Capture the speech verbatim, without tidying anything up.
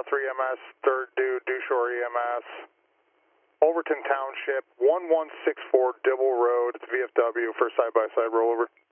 uh, three M S, third due, due shore E M S. Overton Township, one one six four Dibble Road, it's V F W for side-by-side rollover.